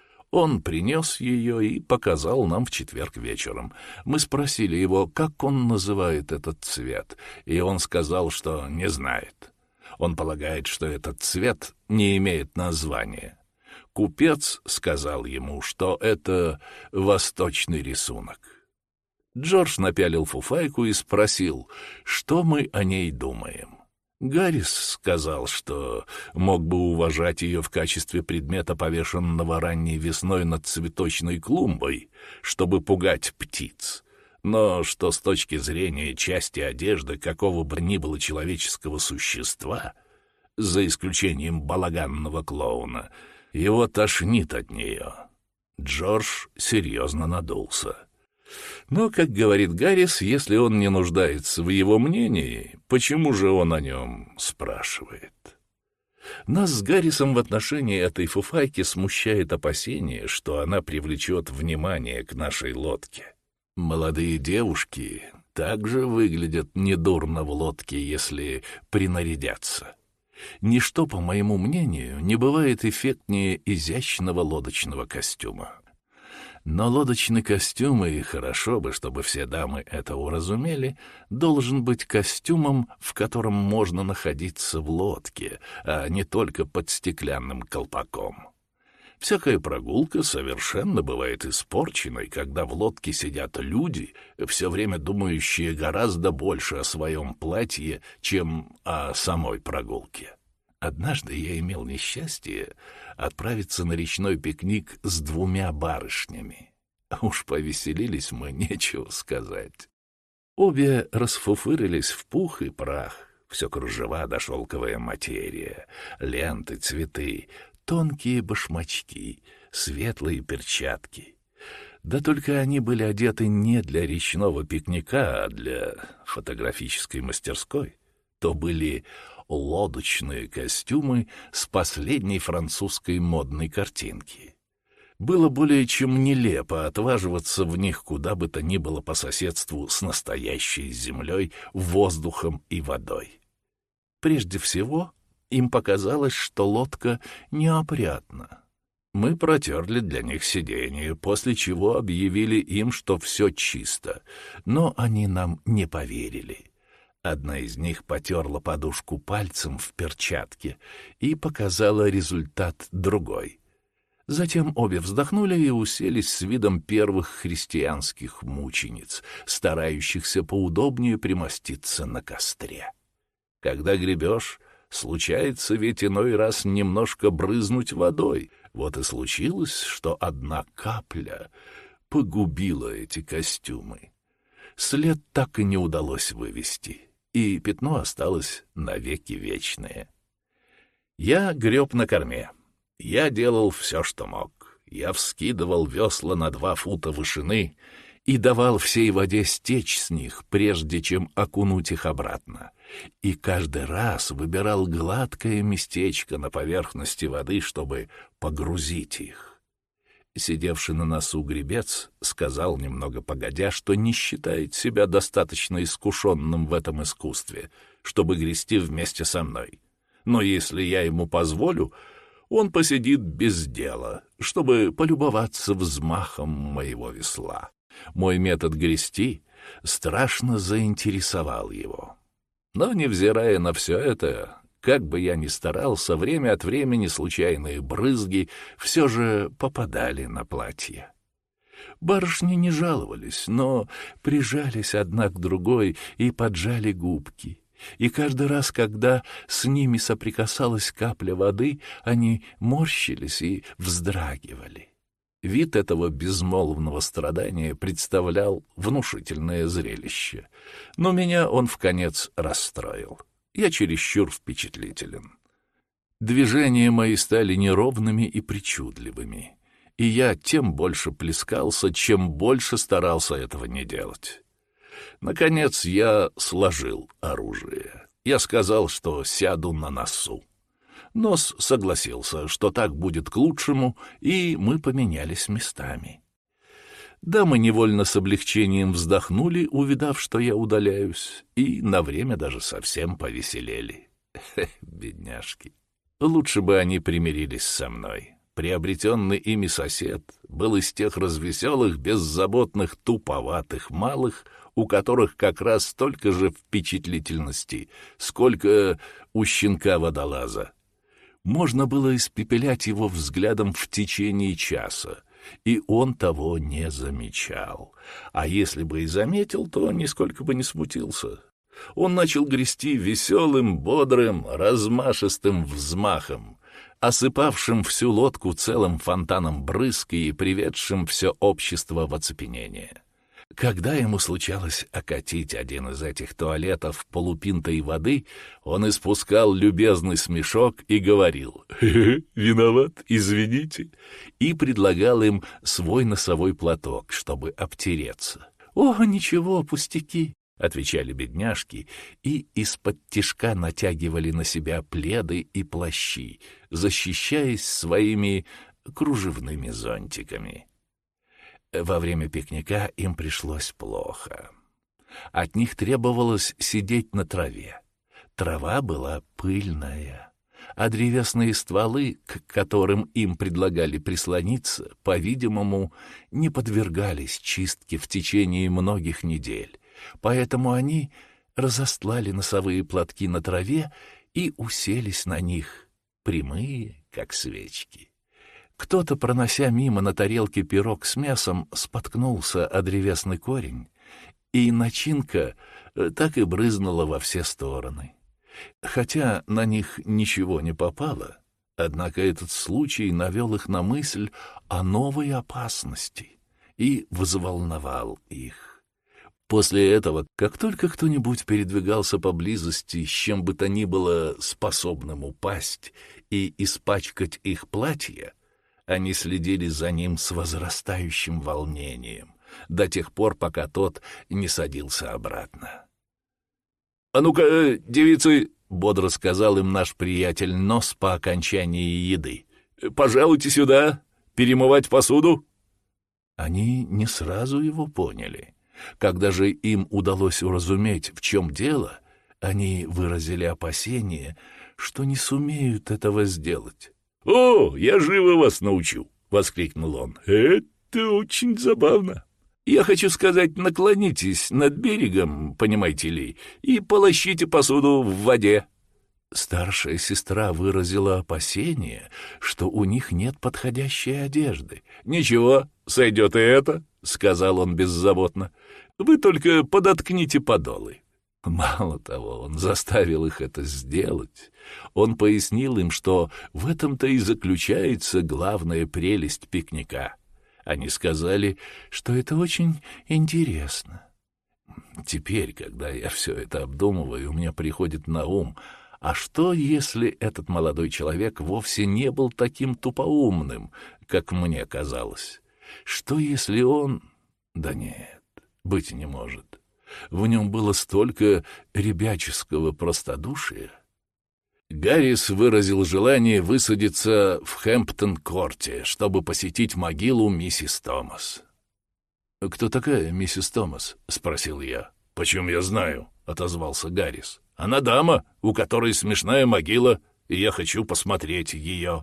Он принес ее и показал нам в четверг вечером. Мы спросили его, как он называет этот цвет, и он сказал, что не знает. Он полагает, что этот цвет не имеет названия. Купец сказал ему, что это восточный рисунок. Джордж напялил фуфайку и спросил, что мы о ней думаем. Гаррис сказал, что мог бы уважать ее в качестве предмета, повешенного ранней весной над цветочной клумбой, чтобы пугать птиц, но что с точки зрения части одежды какого бы ни было человеческого существа, за исключением балаганного клоуна, его тошнит от нее. Джордж серьезно надулся. Но, как говорит Гаррис, если он не нуждается в его мнении, почему же он о нем спрашивает? Нас с Гаррисом в отношении этой фуфайки смущает опасение, что она привлечет внимание к нашей лодке. Молодые девушки также выглядят недурно в лодке, если принарядятся. Ничто, по моему мнению, не бывает эффектнее изящного лодочного костюма. Но лодочный костюм, и хорошо бы, чтобы все дамы это уразумели, должен быть костюмом, в котором можно находиться в лодке, а не только под стеклянным колпаком. Всякая прогулка совершенно бывает испорченной, когда в лодке сидят люди, все время думающие гораздо больше о своем платье, чем о самой прогулке. Однажды я имел несчастье отправиться на речной пикник с 2 барышнями. Уж повеселились мы, нечего сказать. Обе расфуфырились в пух и прах. Все кружева да шелковая материя, ленты, цветы, тонкие башмачки, светлые перчатки. Да только они были одеты не для речного пикника, а для фотографической мастерской. То были лодочные костюмы с последней французской модной картинки. Было более чем нелепо отваживаться в них куда бы то ни было по соседству с настоящей землей, воздухом и водой. Прежде всего, им показалось, что лодка неопрятна. Мы протерли для них сиденье, после чего объявили им, что все чисто, но они нам не поверили. Одна из них потерла подушку пальцем в перчатке и показала результат другой. Затем обе вздохнули и уселись с видом первых христианских мучениц, старающихся поудобнее примоститься на костре. Когда гребешь, случается ведь иной раз немножко брызнуть водой. Вот и случилось, что одна капля погубила эти костюмы. След так и не удалось вывести, и пятно осталось навеки вечное. Я греб на корме. Я делал все, что мог. Я вскидывал весла на 2 фута вышины и давал всей воде стечь с них, прежде чем окунуть их обратно. И каждый раз выбирал гладкое местечко на поверхности воды, чтобы погрузить их. Сидевший на носу гребец сказал немного погодя, что не считает себя достаточно искушенным в этом искусстве, чтобы грести вместе со мной. Но если я ему позволю, он посидит без дела, чтобы полюбоваться взмахом моего весла. Мой метод грести страшно заинтересовал его. Но, невзирая на все это, как бы я ни старался, время от времени случайные брызги все же попадали на платье. Барышни не жаловались, но прижались одна к другой и поджали губки. И каждый раз, когда с ними соприкасалась капля воды, они морщились и вздрагивали. Вид этого безмолвного страдания представлял внушительное зрелище, но меня он вконец расстроил. Я чересчур впечатлителен. Движения мои стали неровными и причудливыми, и я тем больше плескался, чем больше старался этого не делать. Наконец я сложил оружие. Я сказал, что сяду на носу. Нос согласился, что так будет к лучшему, и мы поменялись местами. Дамы невольно с облегчением вздохнули, увидав, что я удаляюсь, и на время даже совсем повеселели. Бедняжки. Лучше бы они примирились со мной. Приобретенный ими сосед был из тех развеселых, беззаботных, туповатых малых, у которых как раз столько же впечатлительности, сколько у щенка-водолаза. Можно было испепелять его взглядом в течение часа, и он того не замечал. А если бы и заметил, то нисколько бы не смутился. Он начал грести веселым, бодрым, размашистым взмахом, осыпавшим всю лодку целым фонтаном брызг и приведшим все общество в оцепенение. Когда ему случалось окатить один из этих туалетов полупинтой воды, он испускал любезный смешок и говорил: «Виноват, извините», и предлагал им свой носовой платок, чтобы обтереться. «О, ничего, пустяки», — отвечали бедняжки, и из-под тишка натягивали на себя пледы и плащи, защищаясь своими кружевными зонтиками. Во время пикника им пришлось плохо. От них требовалось сидеть на траве. Трава была пыльная, а древесные стволы, к которым им предлагали прислониться, по-видимому, не подвергались чистке в течение многих недель. Поэтому они разостлали носовые платки на траве и уселись на них, прямые, как свечки. Кто-то, пронося мимо на тарелке пирог с мясом, споткнулся о древесный корень, и начинка так и брызнула во все стороны. Хотя на них ничего не попало, однако этот случай навел их на мысль о новой опасности и взволновал их. После этого, как только кто-нибудь передвигался поблизости с чем бы то ни было способным упасть и испачкать их платье, они следили за ним с возрастающим волнением, до тех пор, пока тот не садился обратно. «А ну-ка, девицы!» — бодро сказал им наш приятель Нос по окончании еды. «Пожалуйте сюда, перемывать посуду!» Они не сразу его поняли. Когда же им удалось уразуметь, в чем дело, они выразили опасение, что не сумеют этого сделать. «О, я живо вас научу!» — воскликнул он. «Это очень забавно. Я хочу сказать, наклонитесь над берегом, понимаете ли, и полощите посуду в воде». Старшая сестра выразила опасение, что у них нет подходящей одежды. «Ничего, сойдет и это», — сказал он беззаботно. «Вы только подоткните подолы». Мало того, он заставил их это сделать. Он пояснил им, что в этом-то и заключается главная прелесть пикника. Они сказали, что это очень интересно. Теперь, когда я все это обдумываю, мне приходит на ум, а что, если этот молодой человек вовсе не был таким тупоумным, как мне казалось? Что, если он... Да нет, быть не может. В нем было столько ребяческого простодушия. Гаррис выразил желание высадиться в Хэмптон-корте, чтобы посетить могилу миссис Томас. «Кто такая миссис Томас?» — спросил я. «Почем я знаю?» — отозвался Гаррис. «Она дама, у которой смешная могила, и я хочу посмотреть ее».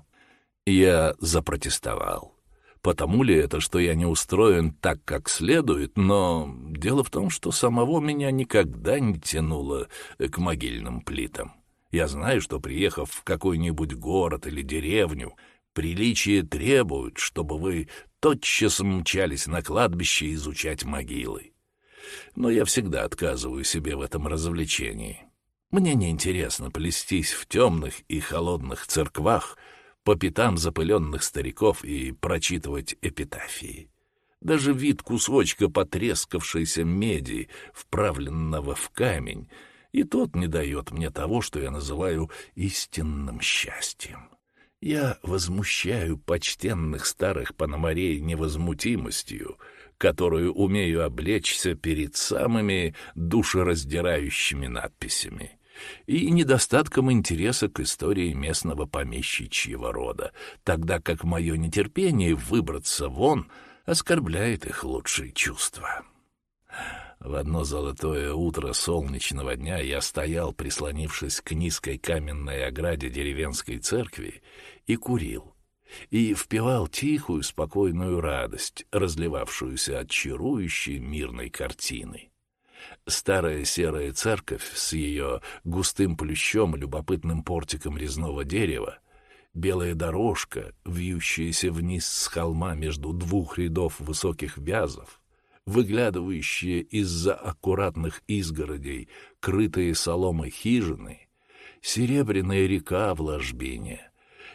Я запротестовал. Потому ли это, что я не устроен так, как следует, но дело в том, что самого меня никогда не тянуло к могильным плитам. Я знаю, что, приехав в какой-нибудь город или деревню, приличия требуют, чтобы вы тотчас мчались на кладбище изучать могилы. Но я всегда отказываю себе в этом развлечении. Мне неинтересно плестись в темных и холодных церквах по пятам запыленных стариков и прочитывать эпитафии. Даже вид кусочка потрескавшейся меди, вправленного в камень, и тот не дает мне того, что я называю истинным счастьем. Я возмущаю почтенных старых пономарей невозмутимостью, которую умею облечься перед самыми душераздирающими надписями, и недостатком интереса к истории местного помещичьего рода, тогда как мое нетерпение выбраться вон оскорбляет их лучшие чувства. В одно золотое утро солнечного дня я стоял, прислонившись к низкой каменной ограде деревенской церкви, и курил, и впивал тихую, спокойную радость, разливавшуюся от чарующей мирной картины. Старая серая церковь с ее густым плющом и любопытным портиком резного дерева, белая дорожка, вьющаяся вниз с холма между двух рядов высоких вязов, выглядывающие из-за аккуратных изгородей, крытые соломой хижины, серебряная река в ложбине,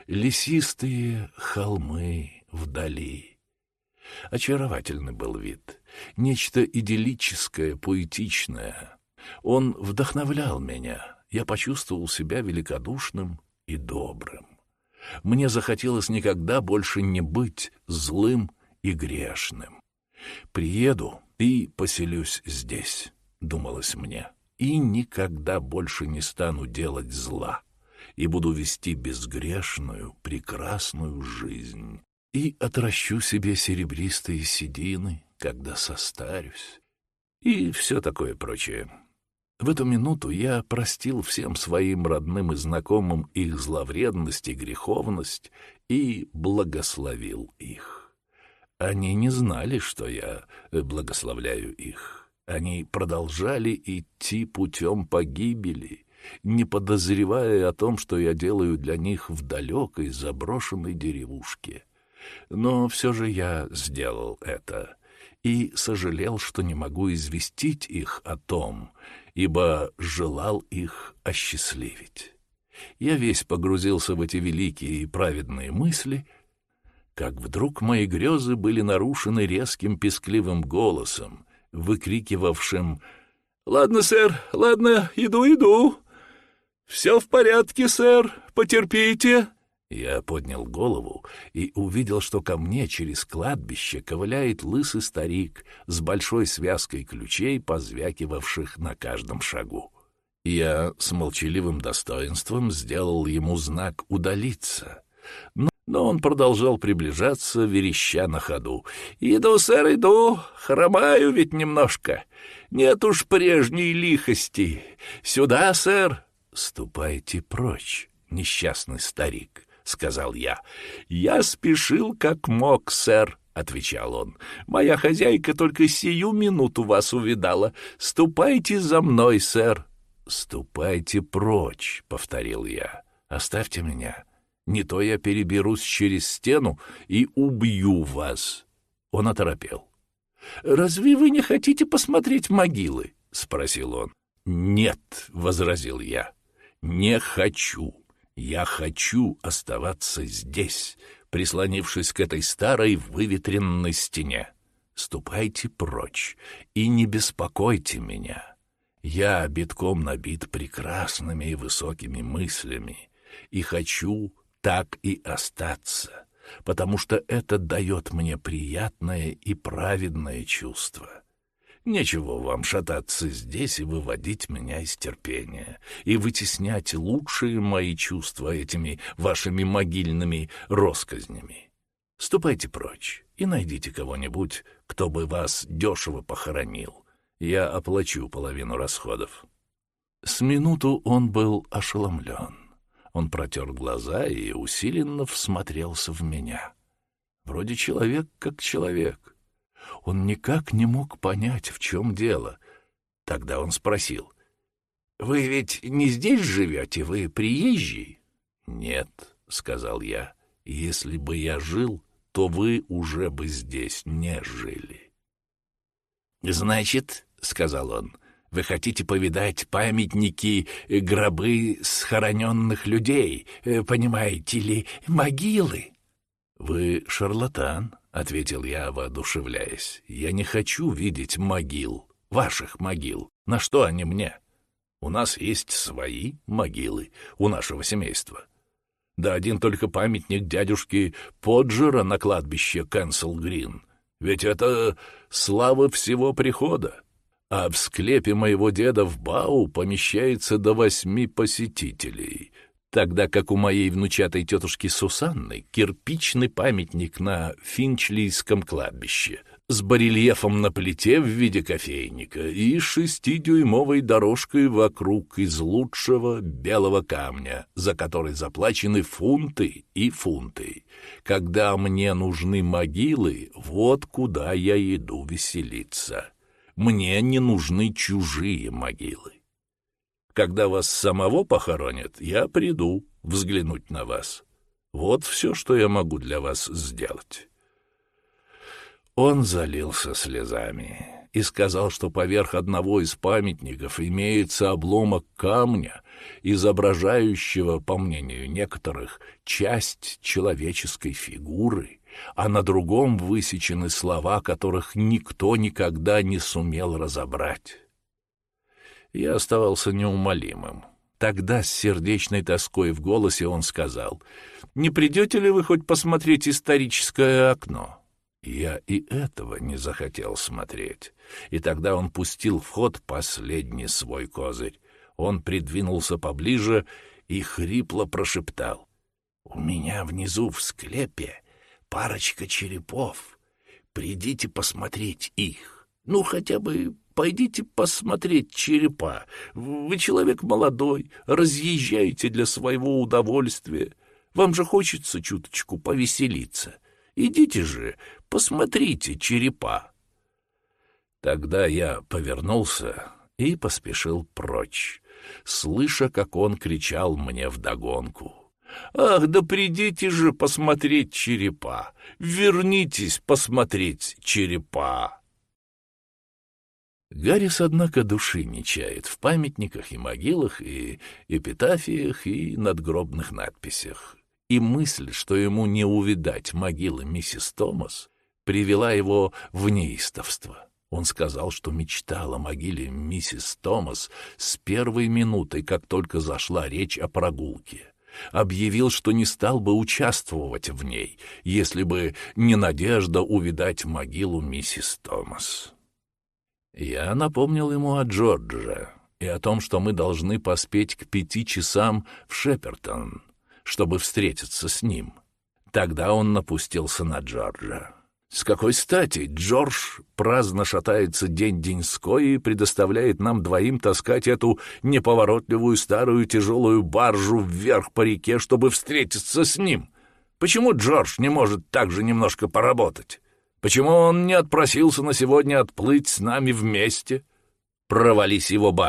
лесистые холмы вдали. Очаровательный был вид, нечто идиллическое, поэтичное. Он вдохновлял меня, я почувствовал себя великодушным и добрым. Мне захотелось никогда больше не быть злым и грешным. «Приеду и поселюсь здесь», — думалось мне, «и никогда больше не стану делать зла, и буду вести безгрешную, прекрасную жизнь, и отращу себе серебристые седины, когда состарюсь», и все такое прочее. В эту минуту я простил всем своим родным и знакомым их зловредность и греховность и благословил их. Они не знали, что я благословляю их. Они продолжали идти путем погибели, не подозревая о том, что я делаю для них в далекой заброшенной деревушке. Но все же я сделал это и сожалел, что не могу известить их о том, ибо желал их осчастливить. Я весь погрузился в эти великие и праведные мысли, как вдруг мои грезы были нарушены резким пескливым голосом, выкрикивавшим: «Ладно, сэр, ладно, иду. Все в порядке, сэр, потерпите». Я поднял голову и увидел, что ко мне через кладбище ковыляет лысый старик с большой связкой ключей, позвякивавших на каждом шагу. Я с молчаливым достоинством сделал ему знак «удалиться», но он продолжал приближаться, вереща на ходу: «Иду, сэр, иду, хромаю ведь немножко. Нет уж прежней лихости. Сюда, сэр». «Ступайте прочь, несчастный старик», — сказал я. «Я спешил как мог, сэр», — отвечал он. «Моя хозяйка только сию минуту вас увидала. Ступайте за мной, сэр». «Ступайте прочь», — повторил я. «Оставьте меня. Не то я переберусь через стену и убью вас». Он оторопел. «Разве вы не хотите посмотреть могилы?» — спросил он. «Нет», — возразил я, — «не хочу. Я хочу оставаться здесь, прислонившись к этой старой выветренной стене. Ступайте прочь и не беспокойте меня. Я битком набит прекрасными и высокими мыслями, и хочу так и остаться, потому что это дает мне приятное и праведное чувство. Нечего вам шататься здесь и выводить меня из терпения, и вытеснять лучшие мои чувства этими вашими могильными россказнями. Ступайте прочь и найдите кого-нибудь, кто бы вас дешево похоронил. Я оплачу половину расходов». С минуту он был ошеломлен. Он протер глаза и усиленно всмотрелся в меня. Вроде человек как человек. Он никак не мог понять, в чем дело. Тогда он спросил: «Вы ведь не здесь живете? Вы приезжий?» «Нет», — сказал я, — «если бы я жил, то вы уже бы здесь не жили». «Значит, — сказал он, — вы хотите повидать памятники, гробы схороненных людей, понимаете ли, могилы?» «Вы шарлатан», — ответил я, воодушевляясь. «Я не хочу видеть могил, ваших могил. На что они мне? У нас есть свои могилы, у нашего семейства. Да один только памятник дядюшки Поджера на кладбище Кенсел-Грин. Ведь это слава всего прихода. А в склепе моего деда в Бау помещается до 8 посетителей, тогда как у моей внучатой тетушки Сусанны кирпичный памятник на Финчлийском кладбище с барельефом на плите в виде кофейника и 6-дюймовой дорожкой вокруг из лучшего белого камня, за который заплачены фунты и фунты. Когда мне нужны могилы, вот куда я иду веселиться. Мне не нужны чужие могилы. Когда вас самого похоронят, я приду взглянуть на вас. Вот все, что я могу для вас сделать». Он залился слезами и сказал, что поверх одного из памятников имеется обломок камня, изображающего, по мнению некоторых, часть человеческой фигуры, а на другом высечены слова, которых никто никогда не сумел разобрать. Я оставался неумолимым. Тогда с сердечной тоской в голосе он сказал: «Не придете ли вы хоть посмотреть историческое окно?» Я и этого не захотел смотреть. И тогда он пустил в ход последний свой козырь. Он придвинулся поближе и хрипло прошептал: «У меня внизу в склепе парочка черепов. Придите посмотреть их. Ну, хотя бы пойдите посмотреть черепа. Вы человек молодой, разъезжаете для своего удовольствия. Вам же хочется чуточку повеселиться. Идите же, посмотрите черепа». Тогда я повернулся и поспешил прочь, слыша, как он кричал мне вдогонку: «Ах, да придите же посмотреть черепа! Вернитесь посмотреть черепа!» Гаррис, однако, души не чает в памятниках и могилах, и эпитафиях, и надгробных надписях. И мысль, что ему не увидать могилы миссис Томас, привела его в неистовство. Он сказал, что мечтал о могиле миссис Томас с первой минутой, как только зашла речь о прогулке. Объявил, что не стал бы участвовать в ней, если бы не надежда увидать могилу миссис Томас. Я напомнил ему о Джордже и о том, что мы должны поспеть к 5 часам в Шепертон, чтобы встретиться с ним. Тогда он напустился на Джорджа. С какой стати Джордж праздно шатается день-деньской и предоставляет нам двоим таскать эту неповоротливую старую тяжелую баржу вверх по реке, чтобы встретиться с ним? Почему Джордж не может также немножко поработать? Почему он не отпросился на сегодня отплыть с нами вместе? Провались его банк.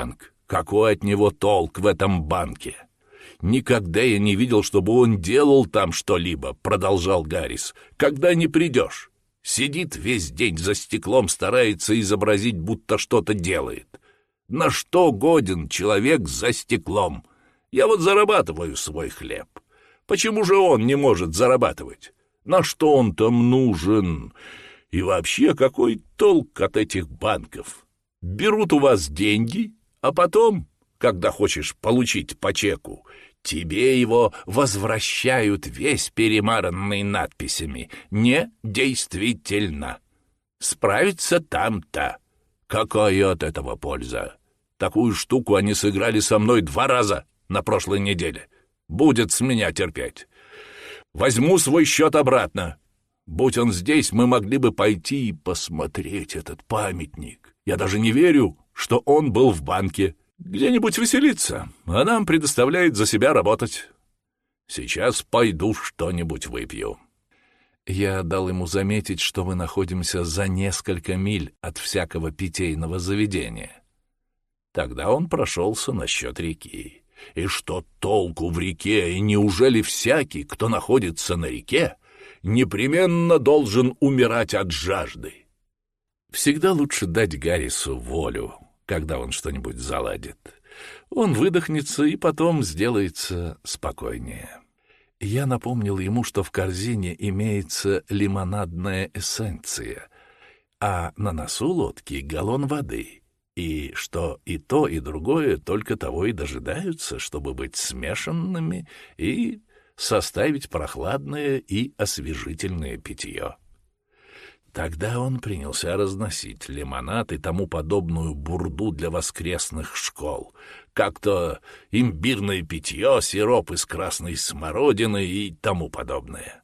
Какой от него толк в этом банке? Никогда я не видел, чтобы он делал там что-либо, продолжал Гаррис. Когда не придешь? Сидит весь день за стеклом, старается изобразить, будто что-то делает. На что годен человек за стеклом? Я вот зарабатываю свой хлеб. Почему же он не может зарабатывать? На что он там нужен? И вообще, какой толк от этих банков? Берут у вас деньги, а потом, когда хочешь получить по чеку, тебе его возвращают весь перемаранный надписями «Недействительно». Справиться там-то. Какая от этого польза? Такую штуку они сыграли со мной 2 раза на прошлой неделе. Будет с меня терпеть. Возьму свой счет обратно. Будь он здесь, мы могли бы пойти и посмотреть этот памятник. Я даже не верю, что он был в банке. Где-нибудь веселиться, а нам предоставляет за себя работать. Сейчас пойду что-нибудь выпью». Я дал ему заметить, что мы находимся за несколько миль от всякого питейного заведения. Тогда он прошелся насчет реки. И что толку в реке, и неужели всякий, кто находится на реке, непременно должен умирать от жажды? Всегда лучше дать Гаррису волю, когда он что-нибудь заладит. Он выдохнется и потом сделается спокойнее. Я напомнил ему, что в корзине имеется лимонадная эссенция, а на носу лодки галлон воды, и что и то, и другое только того и дожидаются, чтобы быть смешанными и составить прохладное и освежительное питье. Тогда он принялся разносить лимонад и тому подобную бурду для воскресных школ, как-то имбирное питье, сироп из красной смородины и тому подобное.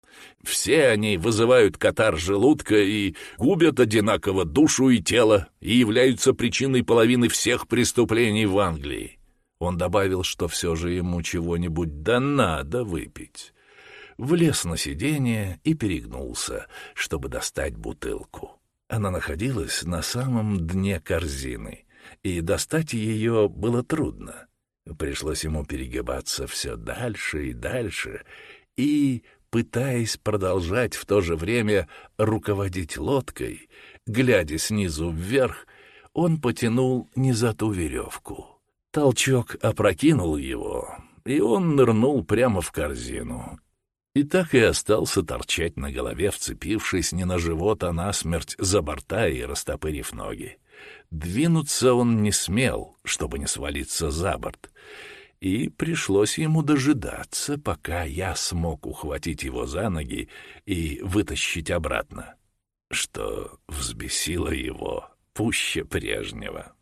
Все они вызывают катар желудка и губят одинаково душу и тело и являются причиной половины всех преступлений в Англии. Он добавил, что все же ему чего-нибудь да надо выпить. Влез на сиденье и перегнулся, чтобы достать бутылку. Она находилась на самом дне корзины, и достать ее было трудно. Пришлось ему перегибаться все дальше и дальше, и, пытаясь продолжать в то же время руководить лодкой, глядя снизу вверх, он потянул не за ту веревку. Толчок опрокинул его, и он нырнул прямо в корзину. И так и остался торчать на голове, вцепившись не на живот, а насмерть за борта и растопырив ноги. Двинуться он не смел, чтобы не свалиться за борт, и пришлось ему дожидаться, пока я смог ухватить его за ноги и вытащить обратно, что взбесило его пуще прежнего.